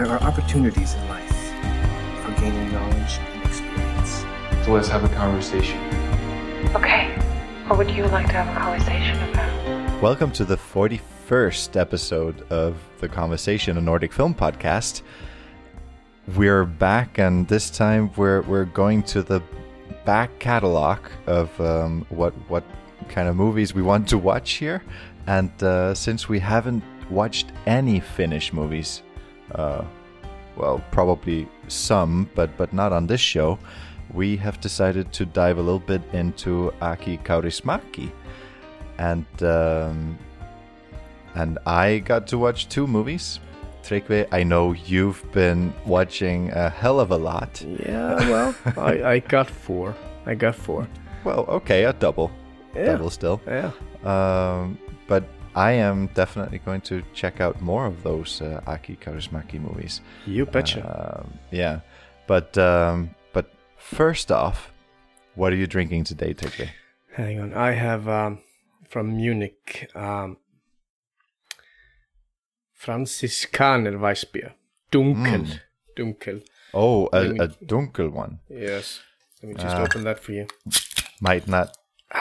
there are opportunities in life for gaining knowledge and experience. So let's have a conversation. Okay, what would you like to have a conversation about? Welcome to the 41st episode of The Conversation, a Nordic film podcast. We're back, and this time we're going to the back catalog of what kind of movies we want to watch here. And since we haven't watched any Finnish movies, well, probably some, but not on this show, we have decided to dive a little bit into Aki Kaurismäki. And I got to watch 2 movies. Tryggvi, I know you've been watching a hell of a lot. Yeah, well, I got 4. Well, okay, a double. Yeah. Double still. Yeah. But I am definitely going to check out more of those Aki Kaurismäki movies. You betcha. Yeah. But first off, what are you drinking today, Tryggvi? Hang on. I have from Munich Franziskaner Weissbier. Dunkel. Dunkel. Oh, a dunkel one. Yes. Let me just open that for you. Might not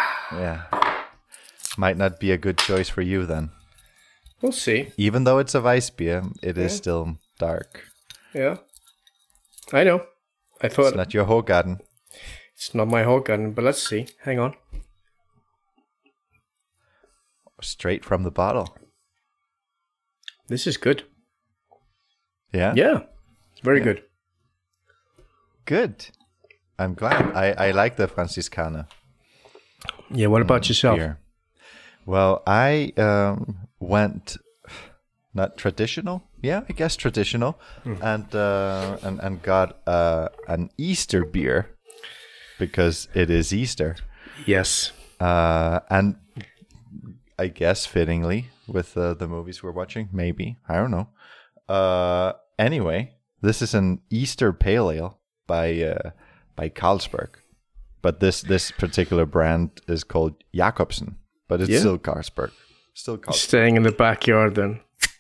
be a good choice for you then. We'll see. Even though it's a Weissbier, it is still dark. Yeah. I know. I thought It's not your Hogarden. it's not my Hogarden, but let's see. Hang on. Straight from the bottle. This is good. Yeah? Yeah. It's very good. Good. I'm glad. I like the Franziskaner. Yeah, what about yourself? Beer. Well, I went not traditional. Yeah, I guess traditional, and got an Easter beer because it is Easter. Yes. And I guess fittingly with the movies we're watching, maybe, I don't know. Anyway, this is an Easter Pale Ale by Carlsberg, but this particular brand is called Jacobsen, but it's still Carlsberg. Still Carlsberg. Staying in the backyard then.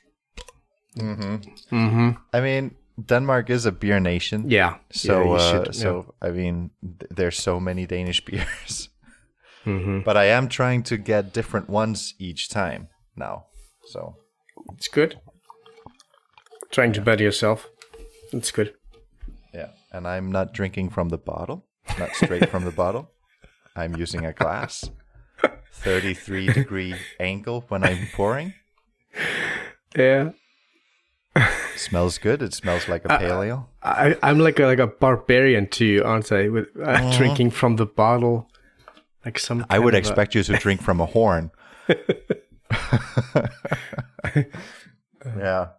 I mean, Denmark is a beer nation. Yeah. So, yeah, you should, I mean, there's so many Danish beers. But I am trying to get different ones each time now. So it's good. Trying to better yourself. It's good. yeah, and I'm not drinking from the bottle, not straight from the bottle. I'm using a glass. 33-degree angle when I'm pouring. Yeah. Smells good. It smells like a pale ale. I'm like a barbarian to you, aren't I? With drinking from the bottle, like some. I would kind of expect you to drink from a horn. Yeah.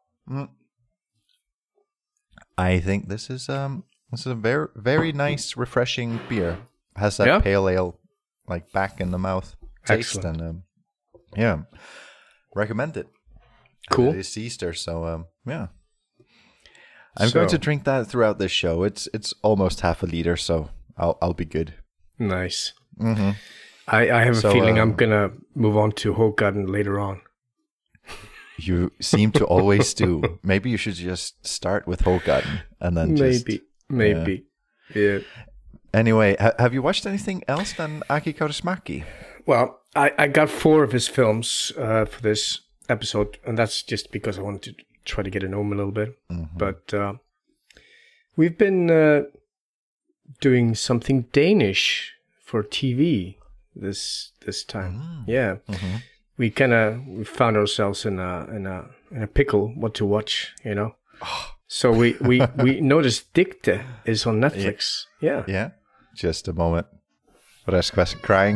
I think this is a very very nice, refreshing beer. Has that pale ale like back in the mouth taste. Excellent. And yeah, recommend it. Cool. And it is Easter, so yeah. I'm going to drink that throughout this show. It's almost half a liter, so I'll be good. Nice. I have a feeling I'm gonna move on to Hogarden later on. You seem to always do. Maybe you should just start with Hogarden and then maybe. Yeah. Anyway, have you watched anything else than Aki Kaurismäki? Well, I got 4 of his films for this episode, and that's just because I wanted to try to get to know him a little bit. But we've been doing something Danish for TV this time. Yeah. We found ourselves in a pickle what to watch, you know. So we noticed Dicte is on Netflix. Yeah. Yeah. Just a moment. Reskvas crying.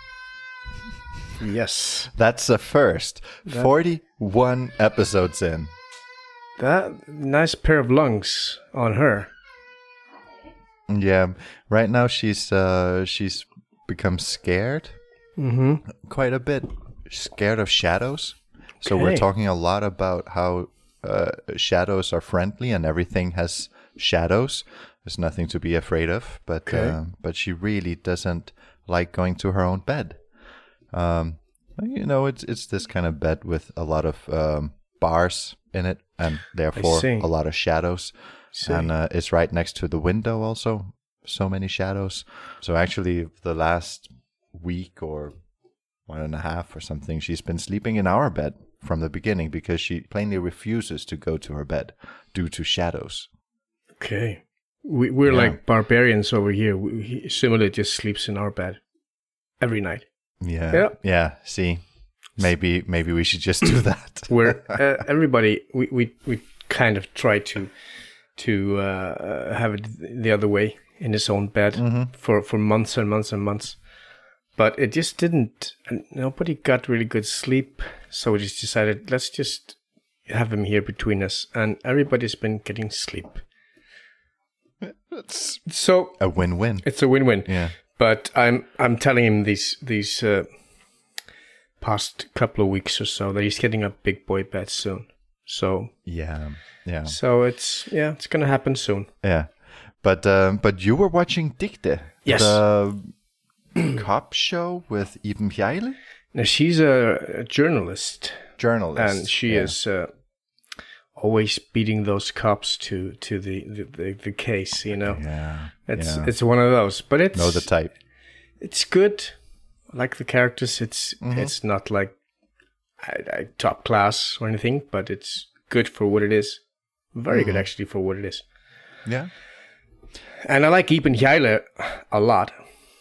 Yes. That's the first. 41 episodes in. That nice pair of lungs on her. Yeah. Right now she's become scared. Quite a bit. Scared of shadows. So we're talking a lot about how shadows are friendly and everything has shadows. There's nothing to be afraid of. But she really doesn't like going to her own bed. You know, it's this kind of bed with a lot of bars in it and therefore see. a lot of shadows. See. And it's right next to the window also. So many shadows. So actually, the last week or 1.5 or something, she's been sleeping in our bed from the beginning because she plainly refuses to go to her bed due to shadows. Okay. We're like barbarians over here. Simula just sleeps in our bed every night. Yeah. See, maybe we should just do that. Where everybody, we kind of try to have it the other way in his own bed for months and months and months. But it just didn't. Nobody got really good sleep. So we just decided, let's just have him here between us. And everybody's been getting sleep. So a win-win. It's a win-win. Yeah. But I'm telling him these past couple of weeks or so that he's getting a big boy bed soon. So yeah. So it's gonna happen soon. Yeah, but you were watching Dicte, yes, the cop show with Iben Hjejle. Now she's a journalist, and she is always beating those cops to the case. You know, it's one of those. But it's know the type. It's good. I like the characters. It's not like top class or anything, but it's good for what it is. Very good, actually, for what it is. Yeah. And I like Iben Hjejle a lot.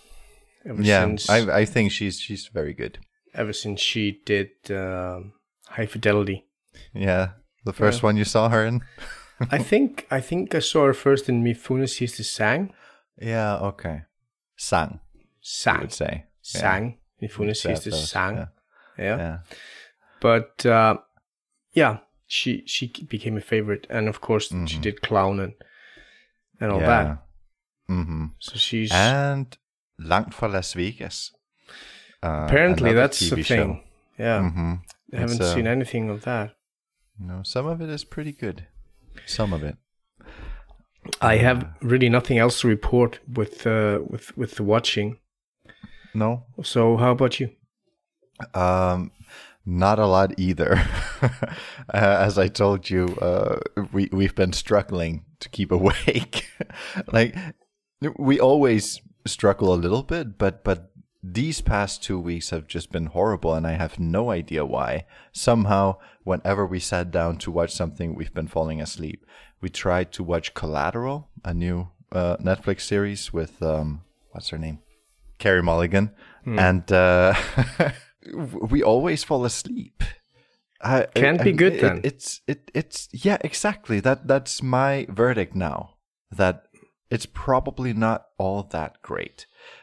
I think she's very good. Ever since she did High Fidelity. Yeah, the first one you saw her in. I think I saw her first in Mifune Sees the Sang. Yeah. Okay. Sang. I would say. Sang. Mifune Sees the Sang. Yeah. But she became a favorite, and of course she did Clown and all that. Mm-hmm. So she's and Langt fra Las Vegas. Apparently that's TV the thing. Show. Yeah, I It's, haven't seen anything of that. No, some of it is pretty good. Some of it. I have really nothing else to report with the watching. No. So how about you? Not a lot either. As I told you, we've been struggling to keep awake. Like, we always struggle a little bit, but these past 2 weeks have just been horrible, and I have no idea why. Somehow, whenever we sat down to watch something, we've been falling asleep. We tried to watch Collateral, a new Netflix series with, what's her name? Carey Mulligan. And we always fall asleep. Can't be good then. It's yeah, exactly. That's my verdict now. That it's probably not all that great.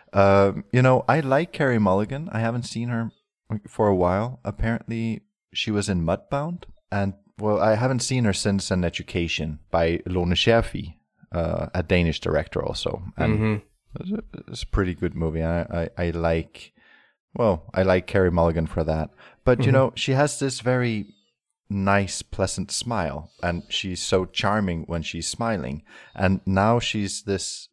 I like Carey Mulligan. I haven't seen her for a while. Apparently, she was in Mudbound, and I haven't seen her since An Education by Lone Scherfig, a Danish director also. And it's a pretty good movie. I like Carey Mulligan for that. But she has this very nice, pleasant smile, and she's so charming when she's smiling. And now she's this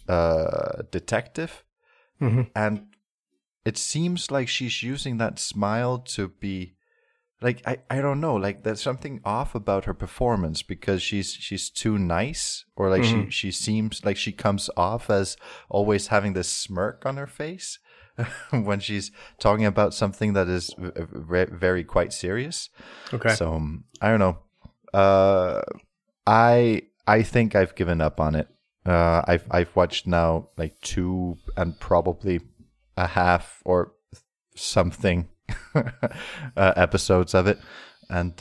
detective, and it seems like she's using that smile to be like, I don't know, like there's something off about her performance, because she's too nice, or like she seems like she comes off as always having this smirk on her face when she's talking about something that is very quite serious. Okay. So I don't know. I think I've given up on it. I've watched now like 2 and probably a half or something episodes of it, and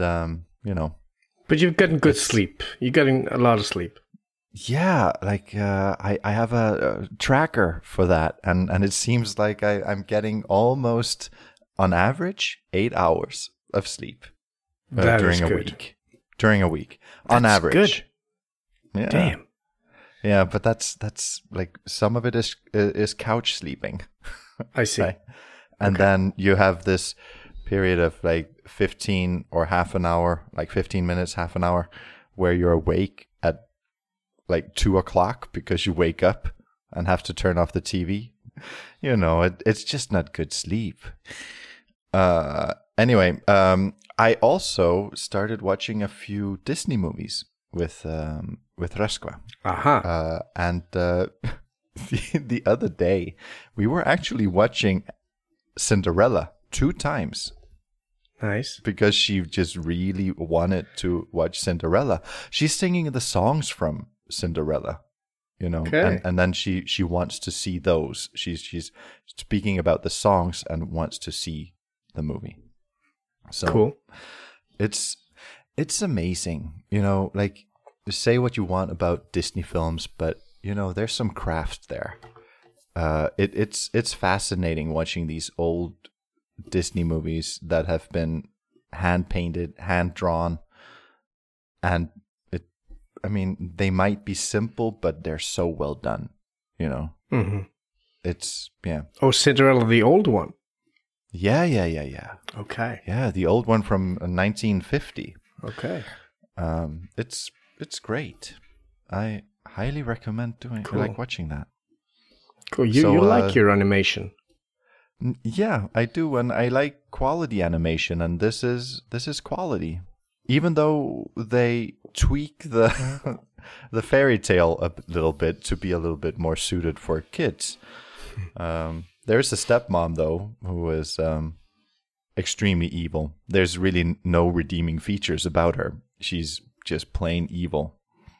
But you've gotten good sleep. You're getting a lot of sleep. Yeah, like I have a tracker for that, and it seems like I'm getting almost on average 8 hours of sleep during a week. During a week, on average. Good. Yeah. Damn. Yeah, but that's like some of it is couch sleeping. I see. Right? And then you have this period of like 15 or half an hour, like 15 minutes, half an hour, where you're awake at like 2:00 because you wake up and have to turn off the TV. It's just not good sleep. Anyway, I also started watching a few Disney movies with Reskva. Aha. And the other day, we were actually watching Cinderella 2 times. Nice. Because she just really wanted to watch Cinderella. She's singing the songs from Cinderella, you know, Okay. and then she wants to see those. She's speaking about the songs and wants to see the movie. So Cool. It's amazing, you know, like say what you want about Disney films, but you know, there's some craft there. It's fascinating watching these old Disney movies that have been hand painted, hand drawn, and they might be simple, but they're so well done, you know. Mm-hmm. It's Oh, Cinderella, the old one. Yeah. Okay. Yeah, the old one from 1950. Okay. It's great. I highly recommend Cool. watching that. Cool. You So, like your animation. Yeah, I do, and I like quality animation, and this is quality. Even though they tweak the the fairy tale a little bit to be a little bit more suited for kids. There's a stepmom though who is extremely evil. There's really no redeeming features about her. She's just plain evil.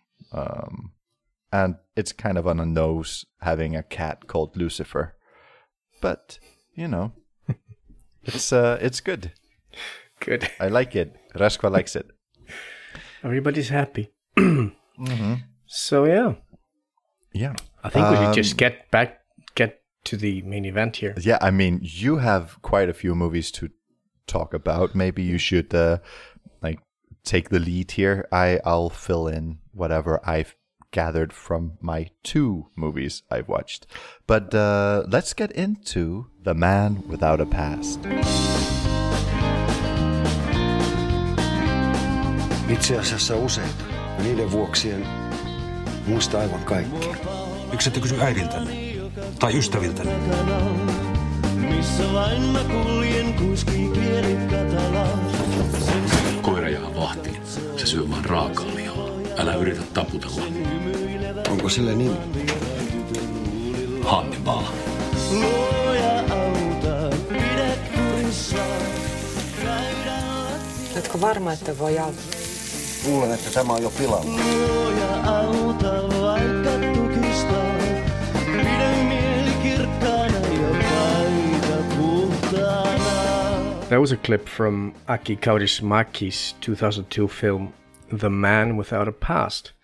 And it's kind of on a nose having a cat called Lucifer. But, you know, it's good. Good. I like it. Reskva likes it. Everybody's happy. Mm-hmm. So yeah, Yeah. I think we should just get to the main event here. Yeah, I mean, you have quite a few movies to talk about. Maybe you should take the lead here. I'll fill in whatever I've gathered from my 2 movies I've watched. But let's get into The Man Without a Past. Itse asiassa useita. Ja niiden vuoksi en muista aivan kaikkea. Miksi ette kysy äidiltäni? Tai ystäviltäni? Koira jää vahtiin. Se syö vain raakaa lihaa. Älä yritä taputella. Onko sillä nimi? Hannibal. Oletko varma, että voi auttaa? Luulen, että tämä on jo pilalla. That was a clip from Aki Kaurismäki's 2002 film The Man Without a Past.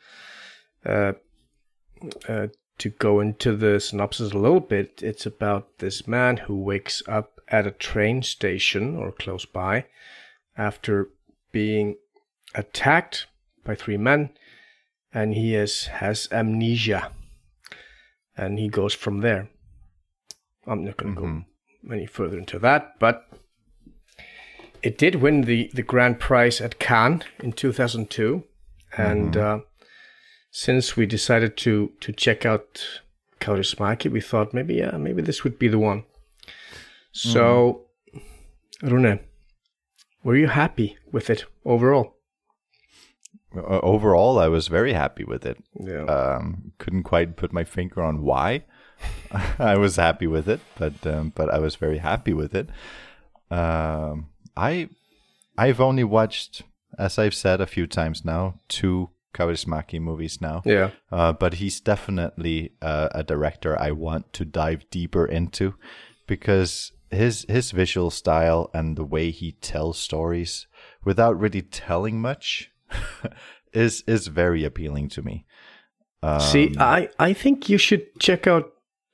To go into the synopsis a little bit, it's about this man who wakes up at a train station or close by after being attacked by 3 men, and he has amnesia, and he goes from there. I'm not going to go any further into that, but it did win the grand prize at Cannes in 2002, and since we decided to check out Kaurismäki, we thought maybe this would be the one. So, Rune, were you happy with it overall? Overall, I was very happy with it. Yeah. Couldn't quite put my finger on why I was happy with it, but I was very happy with it. I've only watched, as I've said a few times now, 2 Kaurismäki movies now. Yeah. But he's definitely a director I want to dive deeper into, because his visual style and the way he tells stories without really telling much is very appealing to me. See, I think you should check out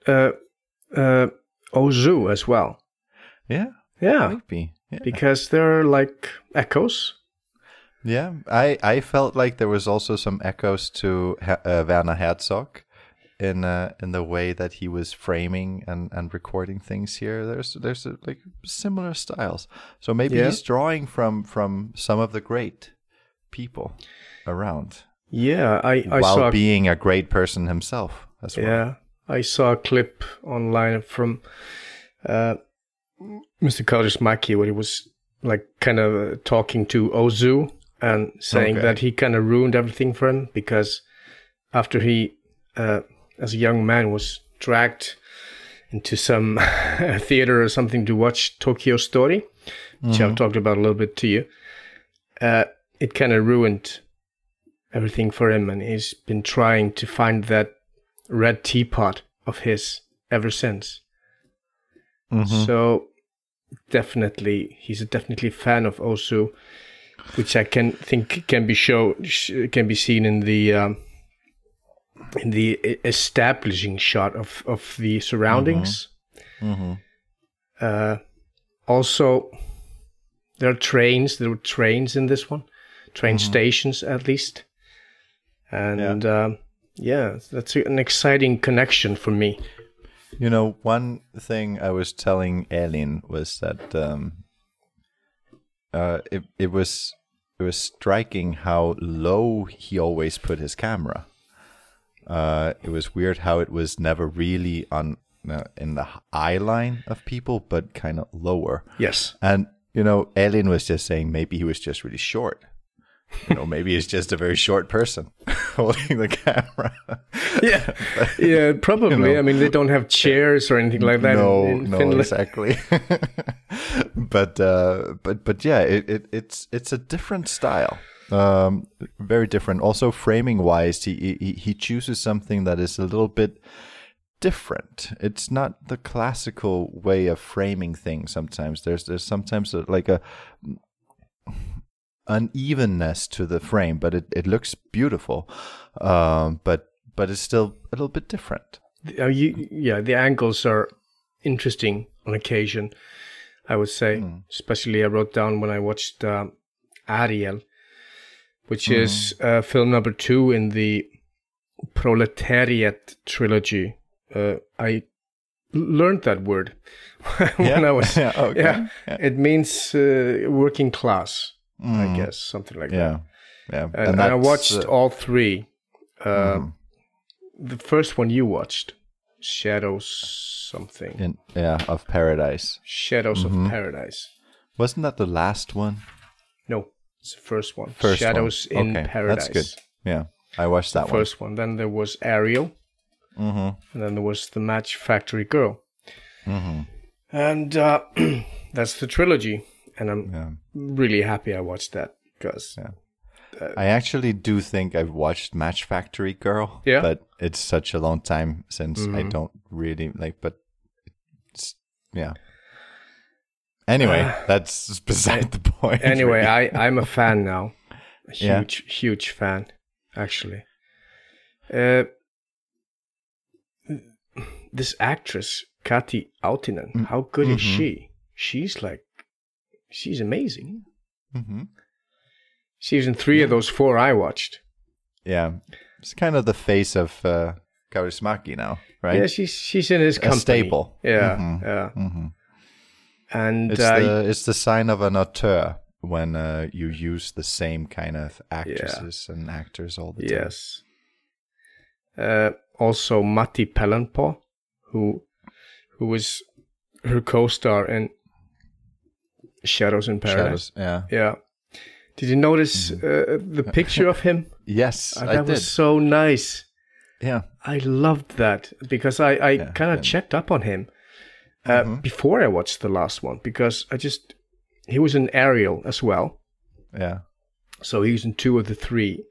Ozu as well. Yeah, Yeah, yeah. because there are like echoes. Yeah, I felt like there was also some echoes to Werner Herzog in the way that he was framing and recording things here. There's like similar styles. So maybe he's drawing from some of the great people around. Yeah, I while saw being a great person himself as well. Yeah, I saw a clip online from Mr. Kaurismäki where he was like kind of talking to Ozu and saying that he kind of ruined everything for him because after he, as a young man, was dragged into some theater or something to watch Tokyo Story, which I've talked about a little bit to you, it kind of ruined everything for him, and he's been trying to find that red teapot of his ever since. So definitely, he's definitely a fan of Ozu, which I think can be seen in the establishing shot of the surroundings. Also, there were trains in this one, train stations at least, and that's an exciting connection for me. You know, one thing I was telling Elin was that it was striking how low he always put his camera. It was weird how it was never really on in the eye line of people, but kind of lower. Yes. And, you know, Elin was just saying maybe he was just really short. You know, maybe he's just a very short person holding the camera. Yeah, probably. You know, I mean, they don't have chairs or anything like that. in Finland. Exactly. but yeah, it's a different style. Very different. Also, framing wise, he chooses something that is a little bit different. It's not the classical way of framing things. Sometimes there's sometimes like a unevenness to the frame, but it looks beautiful. But it's still a little bit different. The angles are interesting on occasion, I would say. Especially I wrote down when I watched Ariel, which is film number 2 in the Proletariat trilogy. I learned that word when I was... It means working class, I guess, something like that. Yeah. And I watched all 3. The first one you watched, Shadows something. Of Paradise. Shadows of Paradise. Wasn't that the last one? No, it's the first one. Shadows in Paradise. That's good. Yeah, I watched that one. First one. Then there was Ariel. And then there was The Match Factory Girl. And that's the trilogy. And I'm really happy I watched that because... I actually do think I've watched Match Factory Girl, but it's such a long time since I don't really like. But anyway, that's beside the point. Anyway, really. I'm a fan now, a huge fan, actually. This actress Kati Autinen, how good is she? She's amazing. She was in 3 of those 4 I watched. Yeah. It's kind of the face of Kaurismäki now, right? Yeah, she's in his company. A staple. Yeah. And it's the sign of an auteur when you use the same kind of actresses and actors all the time. Yes. Also Matti Pellenpää, who was her co-star in Shadows in Paradise. Yeah. Did you notice the picture of him? Yes, I did. That was so nice. Yeah. I loved that because I kind of checked up on him before I watched the last one because he was in Ariel as well. Yeah. So he was in 2 of the 3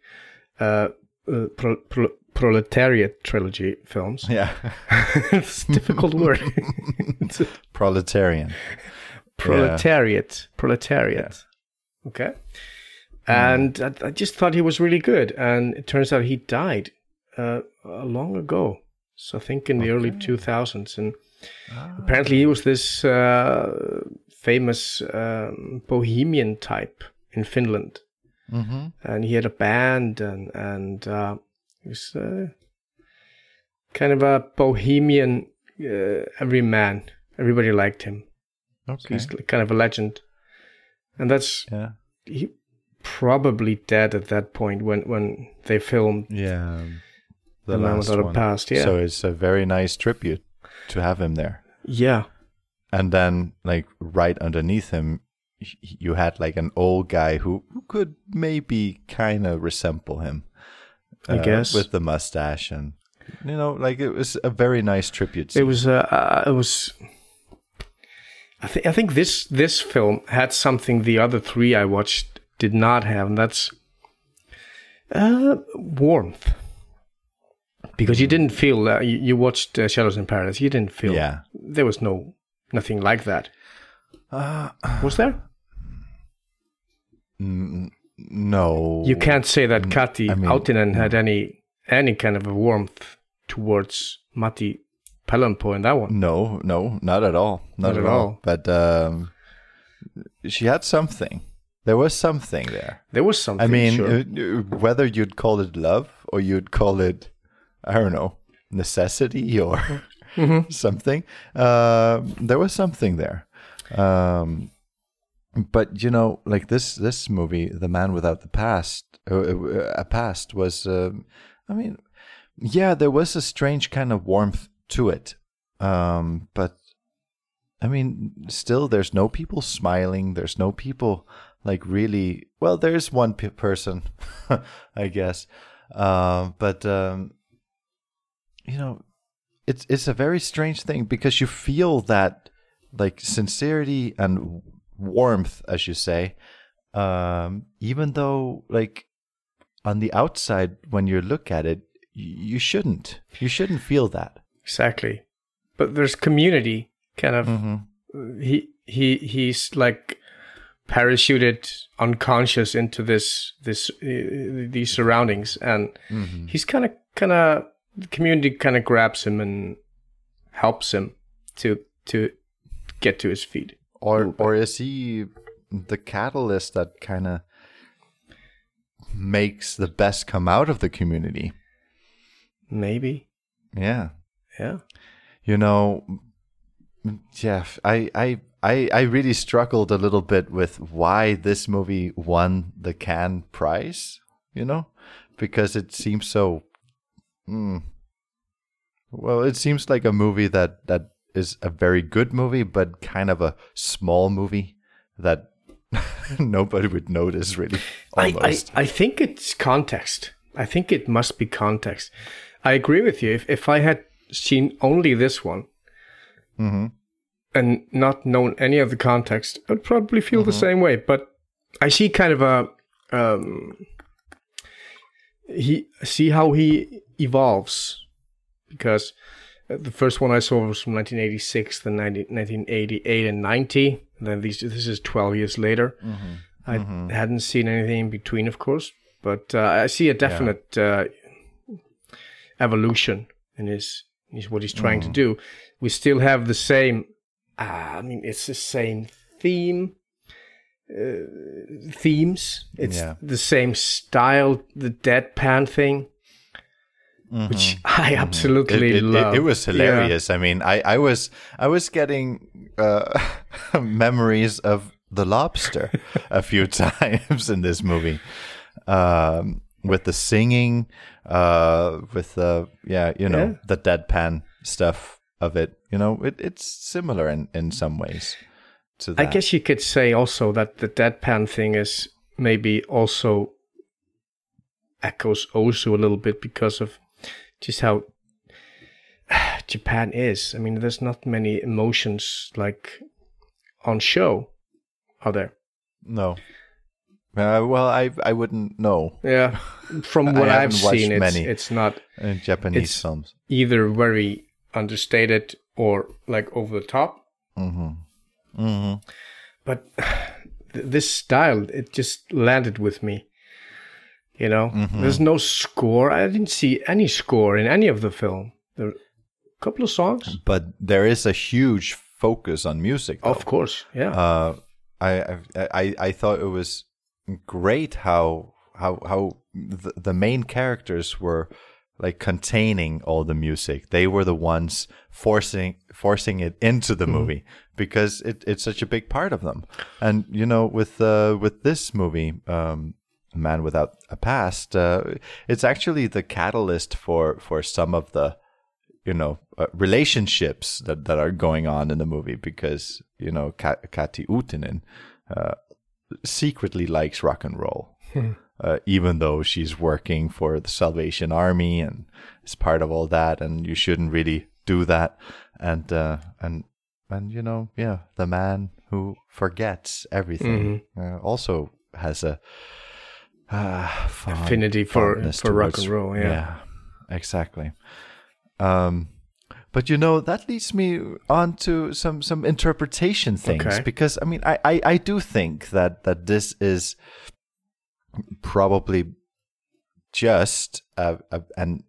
Proletariat trilogy films. Yeah. It's a difficult word. Proletarian. Proletariat. Yeah. Okay. And I just thought he was really good. And it turns out he died long ago. So I think in the early 2000s. And apparently he was this famous bohemian type in Finland. And he had a band and he was kind of a bohemian everyman. Everybody liked him. Okay. So he's kind of a legend. And that's he probably dead at that point when they filmed the Man Without a Past. Yeah. So it's a very nice tribute to have him there. Yeah. And then, like right underneath him, you had like an old guy who could maybe kind of resemble him, I guess, with the mustache, and like it was a very nice tribute scene. It was. I think this film had something the other three I watched did not have, and that's warmth. Because you didn't feel you watched Shadows in Paradise. You didn't feel there was nothing like that. Was there? No. You can't say that Kati Autinen had any kind of a warmth towards Matti Pelonpo in that one. No, not at all. Not at all. But she had something. There was something there. There was something. I mean, sure. Whether you'd call it love or you'd call it, I don't know, necessity or something. There was something there. But like this movie, The Man Without the Past, a past was. There was a strange kind of warmth to it. But I mean, still, there's no people smiling. There's no people like really. Well, there's one person, I guess. But it's a very strange thing because you feel that like sincerity and warmth, as you say, even though like on the outside when you look at it, you shouldn't feel that. Exactly. But there's community kind of. He's like parachuted unconscious into these surroundings, and he's kind of the community kind of grabs him and helps him to get to his feet. Or is he the catalyst that kind of makes the best come out of the community? Maybe. Yeah. Jeff, I really struggled a little bit with why this movie won the Cannes prize, because it seems so. Well, it seems like a movie that is a very good movie, but kind of a small movie that nobody would notice, really. Almost. I think it's context. I think it must be context. I agree with you. If I had seen only this one and not known any of the context, I'd probably feel the same way. But I see kind of a see how he evolves, because the first one I saw was from 1986, then 1988 and 90. And then this is 12 years later. I hadn't seen anything in between, of course, but I see a definite evolution in his what he's trying to do. We still have the same. It's the same themes. It's the same style, the deadpan thing, which I absolutely love. It was hilarious. I mean, I was getting memories of The Lobster a few times in this movie, with the singing, with the the deadpan stuff of it. It's similar in some ways to that. I guess you could say also that the deadpan thing is maybe also echoes Ozu a little bit because of just how Japan is. I mean, there's not many emotions like on show, are there? No. Well, I wouldn't know. Yeah, from what I've seen, it's not Japanese films. Either very understated or like over the top. But this style, it just landed with me. There's no score. I didn't see any score in any of the film. There are a couple of songs, but there is a huge focus on music, though. Of course, yeah. I thought it was great how the main characters were like containing all the music. They were the ones forcing it into the movie because it's such a big part of them. And with this movie, Man Without a Past, it's actually the catalyst for some of the relationships that are going on in the movie, because Kati Uutinen secretly likes rock and roll, even though she's working for the Salvation Army and is part of all that, and you shouldn't really do that. And you know, yeah, the man who forgets everything also has a affinity for rock and roll. Yeah, exactly. But you know, that leads me on to some interpretation things, because I mean, I do think that this is probably just an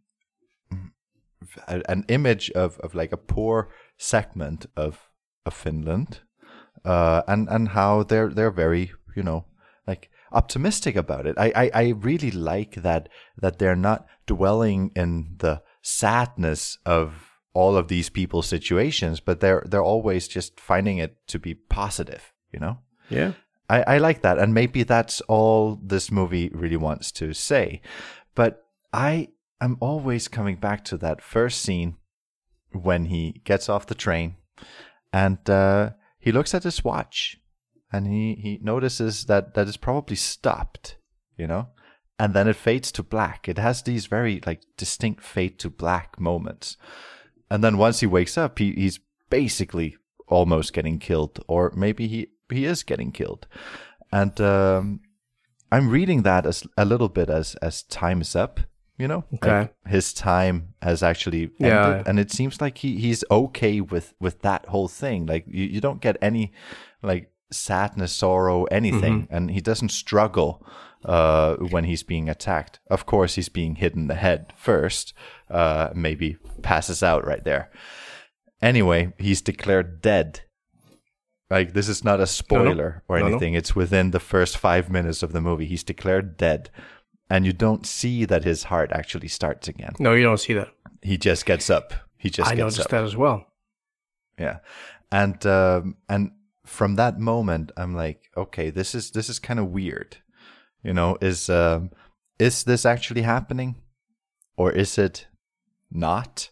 image of like a poor segment of Finland, and how they're very, you know, like optimistic about it. I really like that they're not dwelling in the sadness of all of these people's situations, but they're always just finding it to be positive, you know? Yeah. I like that, and maybe that's all this movie really wants to say. But I am always coming back to that first scene when he gets off the train and he looks at his watch and he notices that it's probably stopped, you know? And then it fades to black. It has these very like distinct fade to black moments. And then once he wakes up, he's basically almost getting killed, or maybe he is getting killed. And I'm reading that as a little bit as time is up, you know? Okay. Like his time has actually ended. Yeah. And it seems like he's okay with that whole thing. Like you don't get any like sadness, sorrow, anything. And he doesn't struggle when he's being attacked. Of course, he's being hit in the head first, maybe passes out right there. Anyway, he's declared dead. Like, this is not a spoiler or anything. No. It's within the first 5 minutes of the movie. He's declared dead. And you don't see that his heart actually starts again. No, you don't see that. He just gets up. I noticed that as well. Yeah. And from that moment, I'm like, okay, this is kind of weird. You know, is this actually happening, or is it not?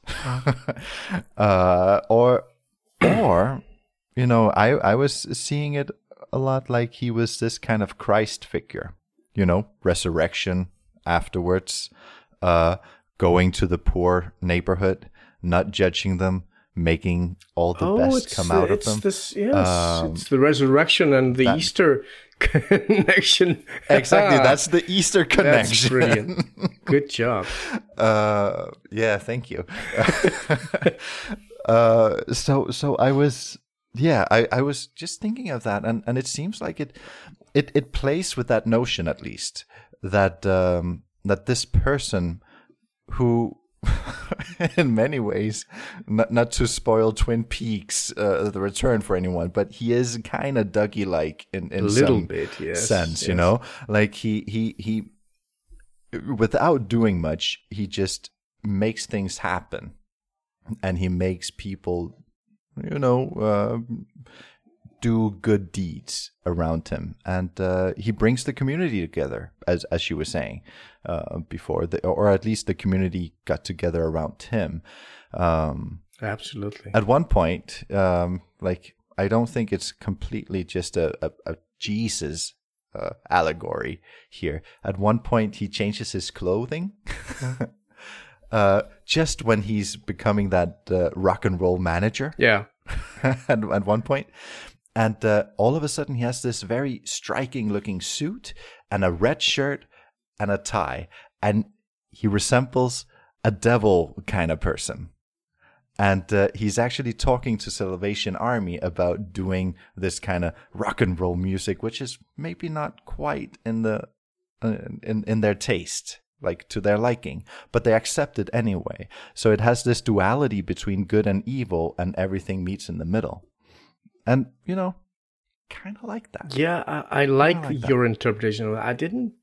Or you know, I was seeing it a lot like he was this kind of Christ figure. You know, resurrection afterwards, going to the poor neighborhood, not judging them, making all the best come out of them. It's the resurrection and the Easter connection. Exactly, that's the Easter connection. That's brilliant. Good job. Yeah, thank you. So I was, I was just thinking of that, and it seems like it plays with that notion, at least, that that this person who in many ways, not to spoil Twin Peaks, The Return for anyone, but he is kind of Dougie-like in a little bit, sense, you know? Like he without doing much, he just makes things happen, and he makes people, you know, do good deeds around him, and he brings the community together, as you were saying before, or at least the community got together around him. Absolutely. At one point, like, I don't think it's completely just a Jesus allegory here. At one point, he changes his clothing. Just when he's becoming that rock and roll manager. Yeah. at one point. And all of a sudden, he has this very striking-looking suit and a red shirt and a tie. And he resembles a devil kind of person. And he's actually talking to Salvation Army about doing this kind of rock and roll music, which is maybe not quite in the in their taste, like to their liking, but they accept it anyway. So it has this duality between good and evil, and everything meets in the middle. And, you know, kind of like that. Yeah, I like your interpretation of it. I didn't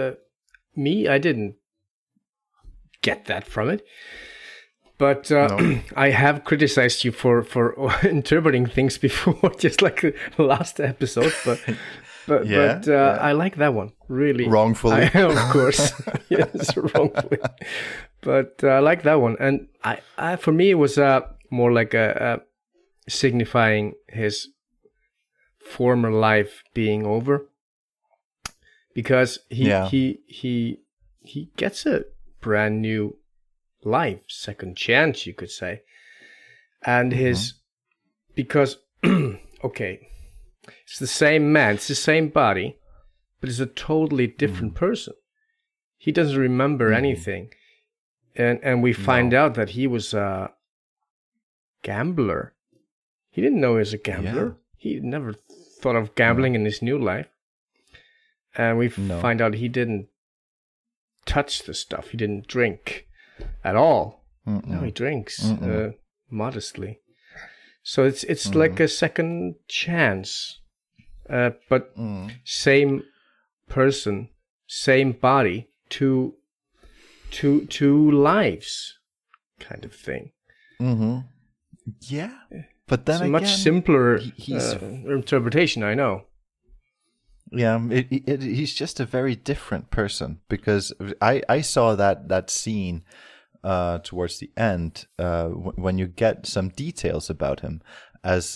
get that from it. But no. I have criticized you for interpreting things before, just like the last episode. But I like that one, really. Wrongfully. Of course. Yes, wrongfully. But I like that one. And I for me, it was more like a signifying his former life being over, because he gets a brand new life, second chance, you could say, and because okay, it's the same man, it's the same body, but it's a totally different person. He doesn't remember anything, and we find out that he was a gambler. He didn't know he was a gambler. He never thought of gambling in his new life. And we find out he didn't touch the stuff. He didn't drink at all. No, he drinks modestly. So it's like a second chance. But same person, same body, two lives kind of thing. Yeah. But then it's a again, much simpler interpretation, I know. Yeah, he's just a very different person, because I saw that scene towards the end when you get some details about him as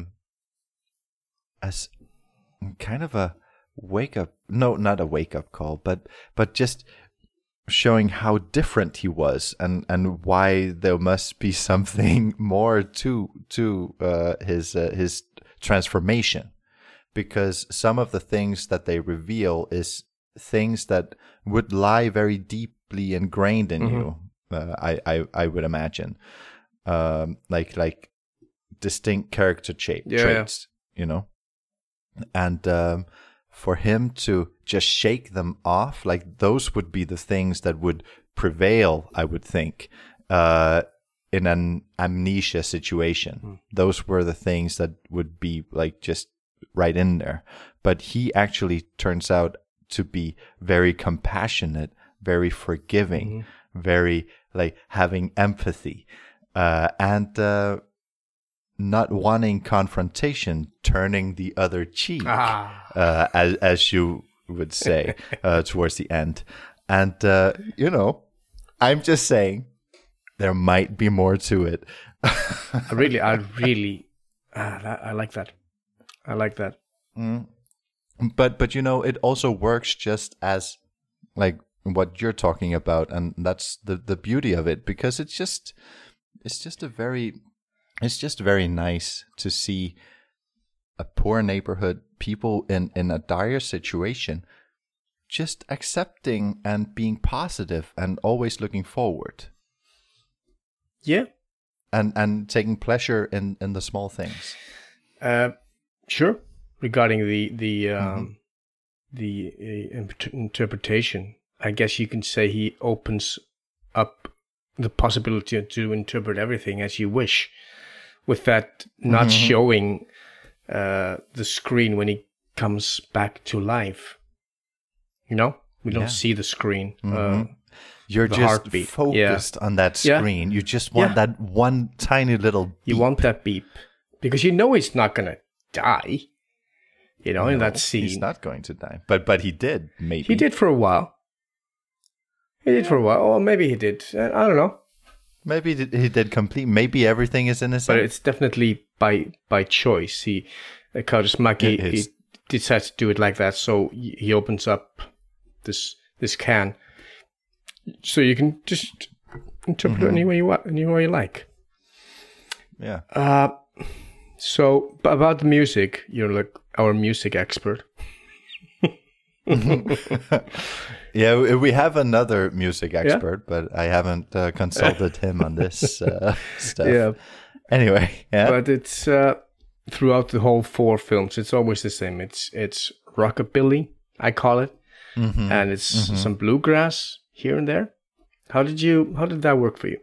kind of a not a wake up call, but just showing how different he was and why there must be something more to his transformation, because some of the things that they reveal is things that would lie very deeply ingrained in you. I would imagine, like distinct character traits, you know, and for him to just shake them off, like those would be the things that would prevail, I would think, in an amnesia situation. Those were the things that would be like just right in there. But he actually turns out to be very compassionate, very forgiving, very like having empathy, and not wanting confrontation, turning the other cheek, as you would say, towards the end. And, you know, I'm just saying there might be more to it. I like that. I like that. But, you know, it also works just as like what you're talking about. And that's the beauty of it, because it's just very nice to see a poor neighborhood, people in a dire situation, just accepting and being positive and always looking forward. Yeah. And taking pleasure in the small things. Sure. Regarding the interpretation, I guess you can say he opens up the possibility to interpret everything as you wish, with that not showing the screen when he comes back to life. You know, we don't see the screen. You're the just heartbeat. focused on that screen. You just want that one tiny little beep. You want that beep, because you know he's not going to die. You know, in that scene. He's not going to die. But he did, maybe. He did for a while. Or maybe he did. I don't know. Maybe he did complete. Maybe everything is in his But head. it's definitely by choice. Kaurismäki, he decides to do it like that. So he opens up this can, so you can just interpret it any way you like. Yeah. So about the music, you're like our music expert. Yeah, we have another music expert, but I haven't consulted him on this stuff. Yeah. Anyway, yeah. But it's throughout the whole 4 films, it's always the same. It's rockabilly, I call it, and it's some bluegrass here and there. How did that work for you?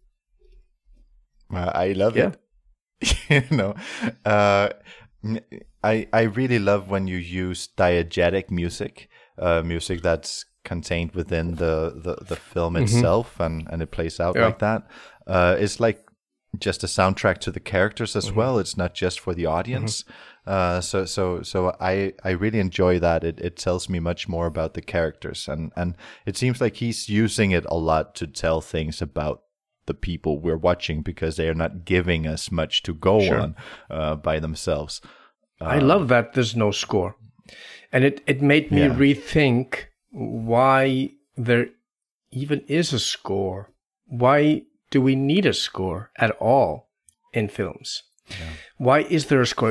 I love it. You know, I really love when you use diegetic music, music that's contained within the film itself, and it plays out like that. It's like just a soundtrack to the characters as well. It's not just for the audience. So I really enjoy that. It tells me much more about the characters, and it seems like he's using it a lot to tell things about the people we're watching, because they are not giving us much to go on by themselves. I love that there's no score. And it made me rethink why there even is a score. Why do we need a score at all in films? Yeah. Why is there a score?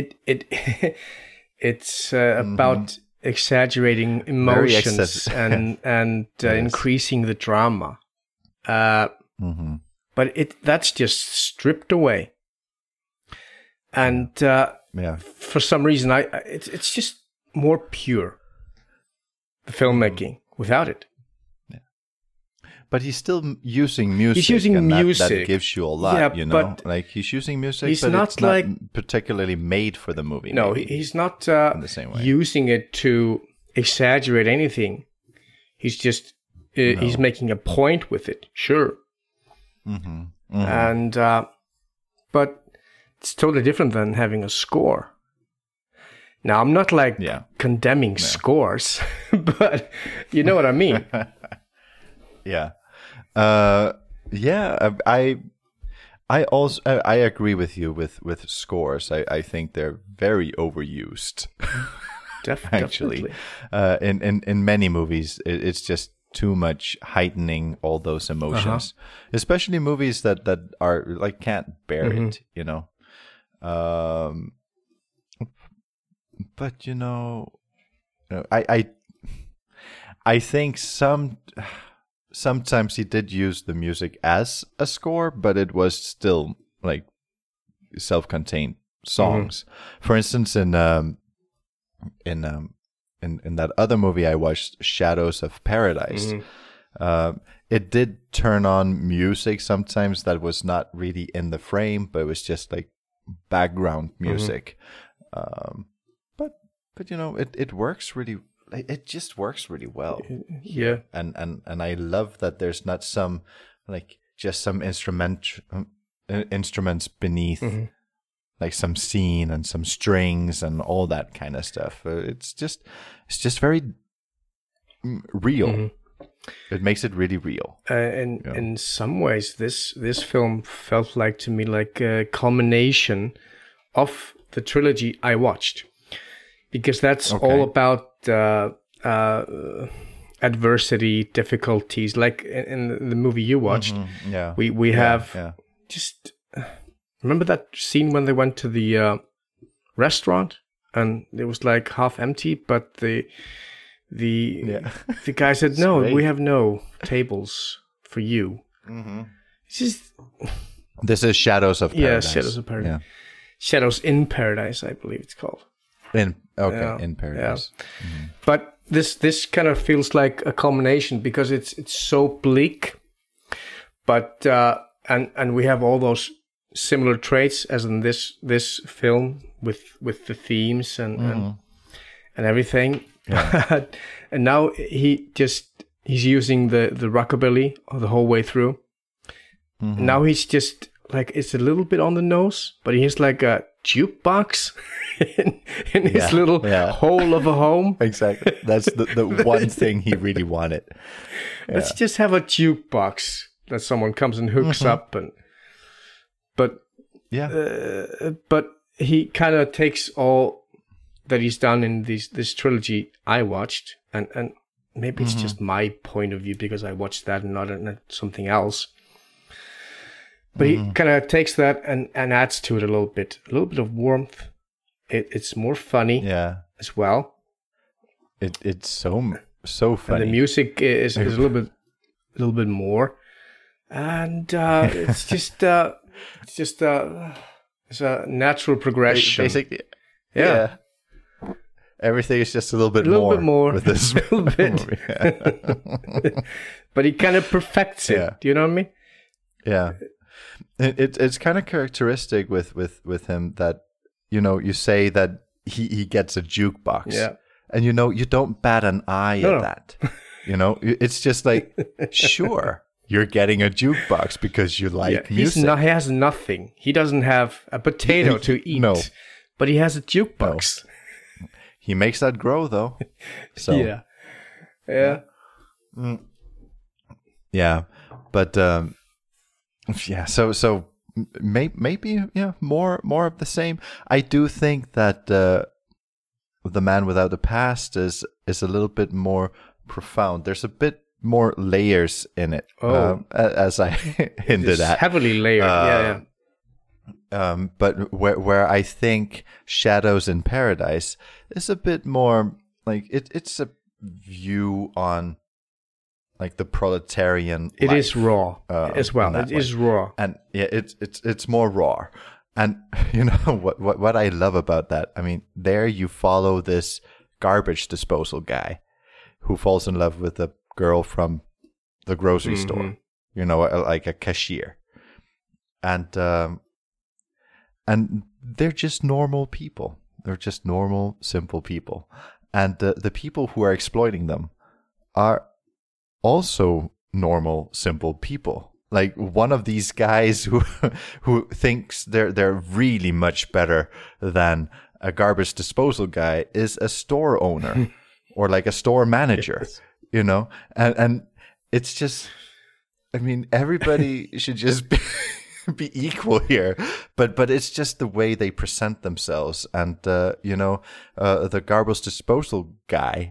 It's about exaggerating emotions and increasing the drama. But that's just stripped away. And for some reason, it's just more pure, the filmmaking, without it. Yeah. But he's still using music. He's using music. That gives you a lot, But like, he's using music, but it's not particularly made for the movie. No, he's not in the same way. Using it to exaggerate anything. He's just he's making a point with it, sure. And but it's totally different than having a score. Now, I'm not condemning scores, but you know what I mean. I also agree with you with scores. I think they're very overused. Actually, in many movies, it's just too much heightening all those emotions, especially movies that are like can't bear it, But I think sometimes he did use the music as a score, but it was still like self-contained songs. For instance, in that other movie I watched, Shadows of Paradise, it did turn on music sometimes that was not really in the frame, but it was just like background music. But it works really. It just works really well. Yeah. And I love that there's not some just some instruments beneath, like some scene and some strings and all that kind of stuff. It's just very real. It makes it really real. And in some ways, this film felt like to me like a culmination of the trilogy I watched. Because that's all about adversity, difficulties. Like in the movie you watched, we have just remember that scene when they went to the restaurant and it was like half empty, but the guy said, "No, we have no tables for you." It's just this is Shadows of Paradise. Yeah, Shadows of Paradise. Yeah. Shadows in Paradise, I believe it's called. In Paradise. Yeah. But this kind of feels like a culmination because it's so bleak, but and we have all those similar traits as in this film with the themes and everything. Yeah. And now he's using the rockabilly the whole way through. Now he's just like, it's a little bit on the nose, but he has like a jukebox in his little hole of a home. Exactly. That's the one thing he really wanted. Yeah. Let's just have a jukebox that someone comes and hooks up, but he kind of takes all that he's done in this trilogy I watched, and maybe it's just my point of view because I watched that and not something else. But he kind of takes that and adds to it a little bit of warmth. It's more funny as well. It's so funny. And the music is a little bit more, and it's just it's a natural progression. Basically, yeah. Everything is just a little bit more with this movie. But he kind of perfects it. Yeah. Do you know what I mean? Yeah. It's kind of characteristic with him that, you say that he gets a jukebox. Yeah. And, you don't bat an eye at that. It's just like, sure, you're getting a jukebox because you like music. He has nothing. He doesn't have a potato to eat. No. But he has a jukebox. No. He makes that grow, though. So yeah. Yeah. But... So maybe more of the same. I do think that The Man Without a Past is a little bit more profound. There's a bit more layers in it, as I hinted at. Heavily layered, but where I think Shadows in Paradise is a bit more like it's a view on like the proletarian. It life, is raw as well. It is raw, and it's more raw. And you know what I love about that? I mean, there you follow this garbage disposal guy who falls in love with a girl from the grocery store. You know, like a cashier, and they're just normal people. They're just normal, simple people. And the people who are exploiting them are also normal, simple people. Like one of these guys who thinks they're really much better than a garbage disposal guy is a store owner or like a store manager, yes. You know? And it's just, I mean, everybody should just be equal here, but it's just the way they present themselves. And the garbage disposal guy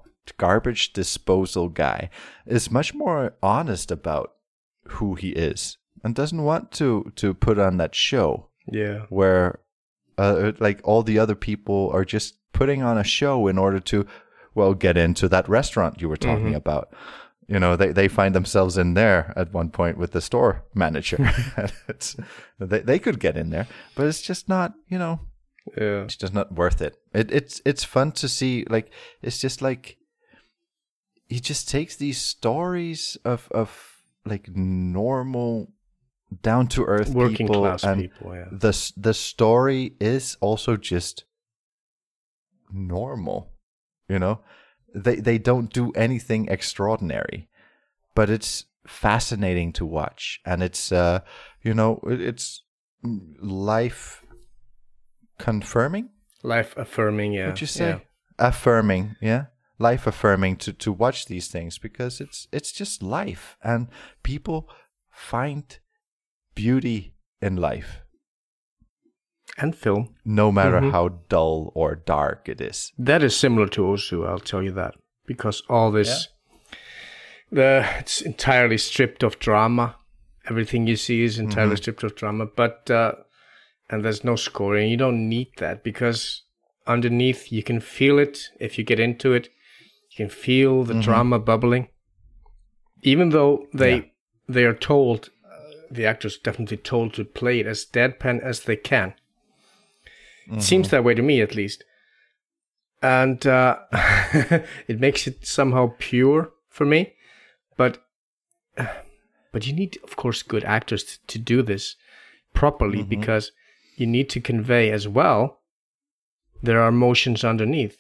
is much more honest about who he is and doesn't want to put on that show where like all the other people are just putting on a show in order to get into that restaurant you were talking about. You know, they find themselves in there at one point with the store manager. They could get in there, but it's just not, it's just not worth it. It's fun to see. Like, it's just like he just takes these stories of like normal, down to earth working people, class and people. Yeah. The story is also just normal. You know. They don't do anything extraordinary, but it's fascinating to watch, and it's it's life affirming. Life affirming, yeah. Would you say yeah. Affirming? Yeah, life affirming to watch these things because it's just life, and people find beauty in life. And film. No matter how dull or dark it is. That is similar to Ozu, I'll tell you that. Because all this, it's entirely stripped of drama. Everything you see is entirely stripped of drama. But, and there's no scoring. You don't need that because underneath you can feel it. If you get into it, you can feel the drama bubbling. Even though they are told, the actors definitely told to play it as deadpan as they can. It seems that way to me, at least. And it makes it somehow pure for me. But you need, of course, good actors to do this properly because you need to convey as well there are emotions underneath.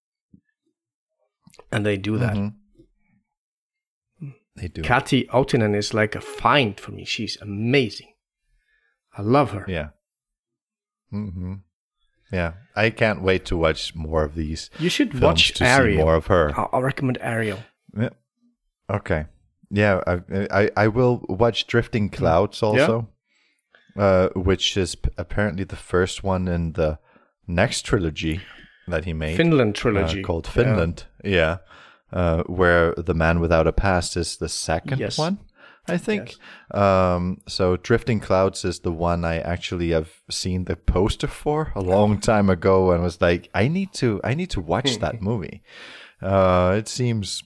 And they do that. They do. Kati Outinen is like a find for me. She's amazing. I love her. Yeah. Yeah, I can't wait to watch more of these. You should watch Ariel. See more of her. I'll recommend Ariel. Yeah. Okay. Yeah, I will watch Drifting Clouds also, which is apparently the first one in the next trilogy that he made. Finland trilogy. Called Finland. Yeah. Where The Man Without a Past is the second one. I think. Yes. So Drifting Clouds is the one I actually have seen the poster for a long time ago and was like, I need to watch that movie. It seems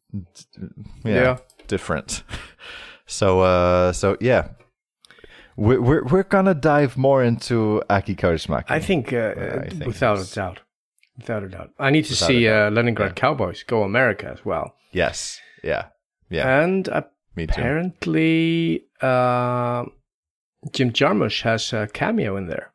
different. So yeah. We're gonna dive more into Aki Kaurismäki. I think without a doubt. Without a doubt. I need to see Leningrad Cowboys Go America as well. Yes. Yeah. And apparently, Jim Jarmusch has a cameo in there.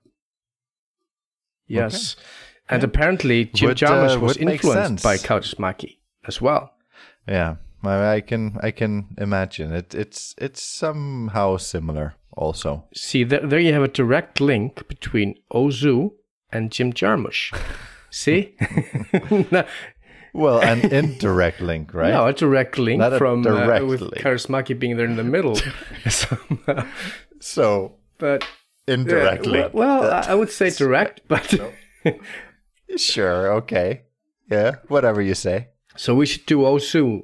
Yes. Okay. And apparently, Jim Jarmusch was influenced by Kaurismäki as well. Yeah, I can imagine. It's somehow similar also. See, there you have a direct link between Ozu and Jim Jarmusch. See? Well, an indirect link, right? No, a direct link Not from direct with link. Kaurismäki being there in the middle. So but indirectly. I would say direct, but Sure, okay. Yeah, whatever you say. So we should do Ozu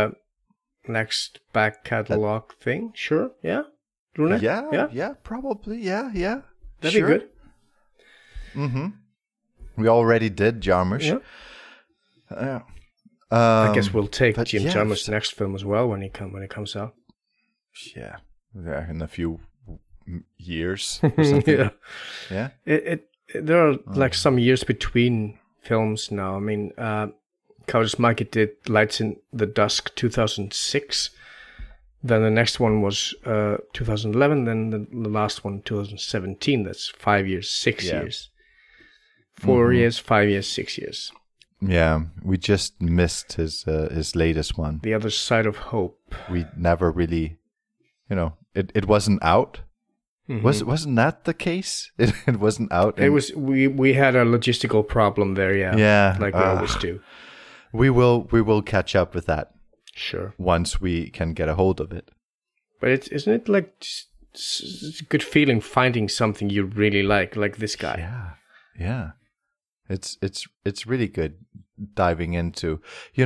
next back catalog thing. Sure, yeah, Rune? Yeah, probably. Yeah. That'd be good. Mm-hmm. We already did Jarmusch. Yeah. I guess we'll take Jim yeah, Jarmusch's next film as well when it comes out. Yeah, in a few years or something. Yeah. There are like some years between films now. I mean, Kaurismäki did Lights in the Dusk 2006. Then the next one was 2011. Then the last one 2017. That's 5 years, 6 years. 4 years, 5 years, 6 years. Yeah, we just missed his latest one. The Other Side of Hope. We never really, it wasn't out. Mm-hmm. Wasn't that the case? It wasn't out. It was. We had a logistical problem there. Yeah. Like we always do. We will catch up with that. Sure. Once we can get a hold of it. But isn't it like it's a good feeling finding something you really like this guy? Yeah. It's really good diving into.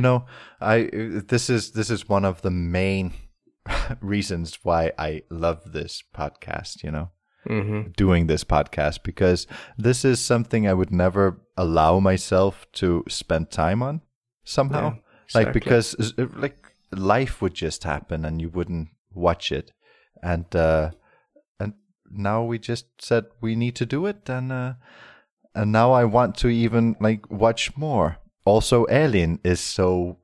This is one of the main reasons why I love this podcast, doing this podcast, because this is something I would never allow myself to spend time on somehow. Yeah, exactly. Because life would just happen and you wouldn't watch it. And now we just said we need to do it, and now I want to even watch more. Also, Elin is so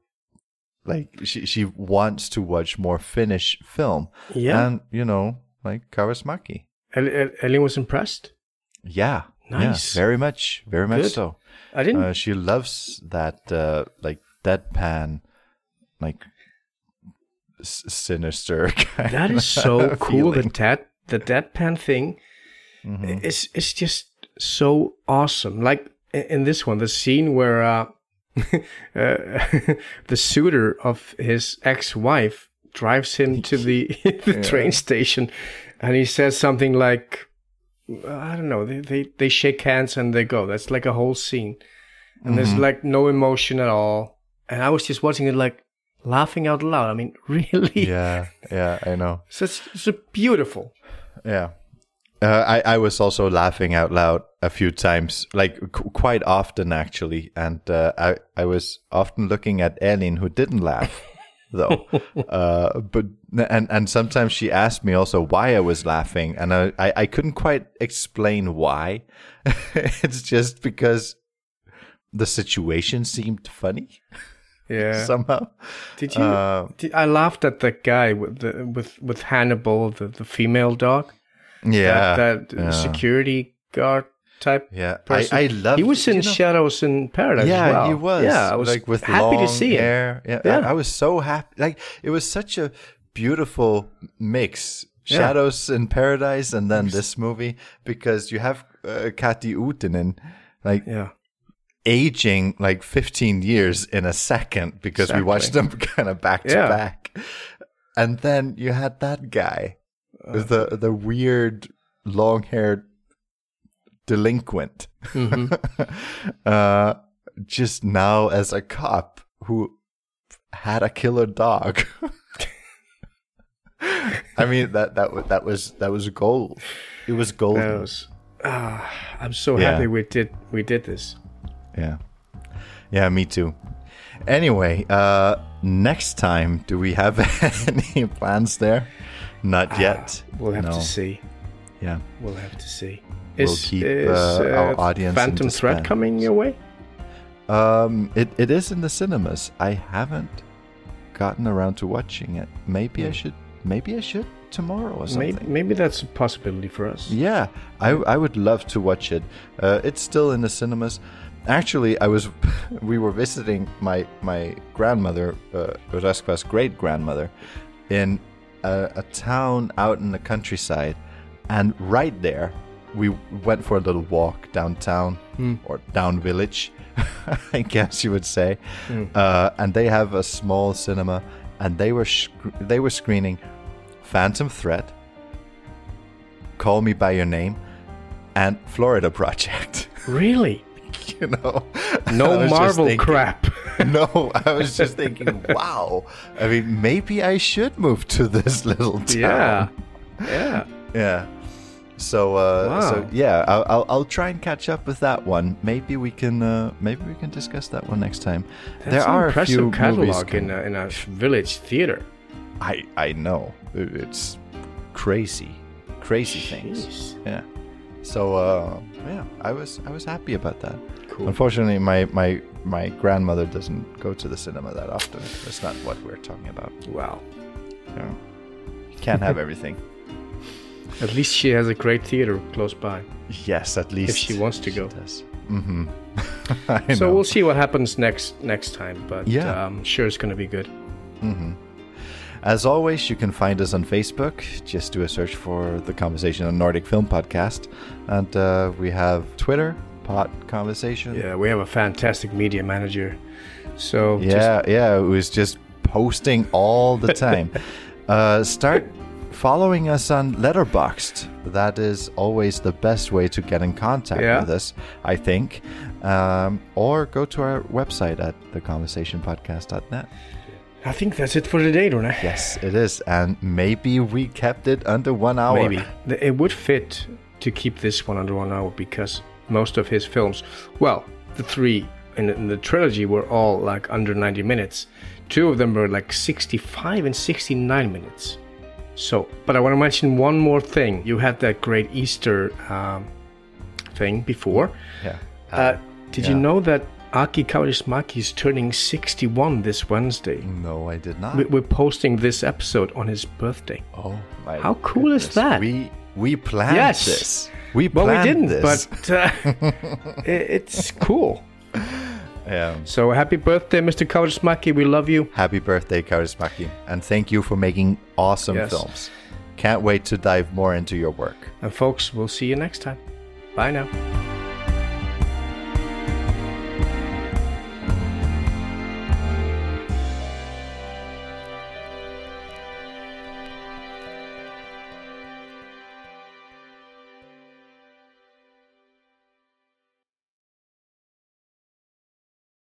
she wants to watch more Finnish film. Yeah. And Kaurismäki. Elin was impressed? Yeah. Nice. Yeah, very much so. I didn't she loves that deadpan sinister kind. That is so cool. The deadpan thing is just so awesome. Like in this one, the scene where the suitor of his ex-wife drives him to the train station, and he says something like, I don't know, they shake hands and they go. That's like a whole scene, and there's no emotion at all. And I was just watching it laughing out loud. I mean, really? Yeah, I know. So it's beautiful. Yeah. I was also laughing out loud a few times, quite often actually, and I was often looking at Elin, who didn't laugh, though. But sometimes she asked me also why I was laughing, and I couldn't quite explain why. It's just because the situation seemed funny. Yeah. Somehow. Did you? I laughed at the guy with Hannibal, the female dog. Yeah, that security guard type. Yeah, person. I love. He was in Shadows in Paradise. Yeah, as well. He was. Yeah, I was with happy long to see hair. him. Yeah, I was so happy. It was such a beautiful mix. Shadows in Paradise, and then this movie, because you have Kati Uutinen, aging 15 years in a second, because we watched them kind of back to back, and then you had that guy. The weird long-haired delinquent, just now as a cop who had a killer dog. I mean that was gold. It was golden. I'm so happy we did this. Yeah, me too. Anyway, next time, do we have any plans there? Not yet. We'll have to see. Yeah. We'll have to see. We'll keep our audience Phantom Thread coming your way? It is in the cinemas. I haven't gotten around to watching it. Maybe I should tomorrow or something. Maybe that's a possibility for us. Yeah. I would love to watch it. It's still in the cinemas. Actually, we were visiting my grandmother, Röskva's great grandmother, in a town out in the countryside, and right there we went for a little walk downtown or down village, I guess you would say, and they have a small cinema, and they were screening Phantom Thread, Call Me By Your Name, and Florida Project. Really? You know, No Marvel crap. No, I was just thinking, wow. I mean, maybe I should move to this little town. Yeah. So, Wow. I'll try and catch up with that one. Maybe we can discuss that one next time. That's an impressive catalog movies in a village theater. I know, it's crazy things. Jeez. Yeah. So I was happy about that. Cool. Unfortunately, my grandmother doesn't go to the cinema that often. That's not what we're talking about. Wow. You know, you can't have everything. At least she has a great theater close by. Yes, at least If she wants to go. does. Mm-hmm. So we'll see what happens next time. But Yeah. I'm sure it's going to be good. Mm-hmm. As always, you can find us on Facebook. Just do a search for The Conversation on Nordic Film Podcast. And we have Twitter, Pod Conversation. Yeah, we have a fantastic media manager. So who's just posting all the time. Start following us on Letterboxd. That is always the best way to get in contact with us, I think. Or go to our website at theconversationpodcast.net. I think that's it for today, Rune. Yes, it is. And maybe we kept it under 1 hour. Maybe. It would fit to keep this one under 1 hour because most of his films, well, the three in the trilogy were all like under 90 minutes. 2 of them were like 65 and 69 minutes. So, but I want to mention one more thing. You had that great Easter thing before. Yeah. Did you know that Aki Kaurismäki is turning 61 this Wednesday? No, I did not. We're posting this episode on his birthday. Oh, my How cool is that? We planned this. We didn't, this. but it's cool. Yeah. So happy birthday, Mr. Kaurismäki. We love you. Happy birthday, Kaurismäki. And thank you for making awesome films. Can't wait to dive more into your work. And folks, we'll see you next time. Bye now.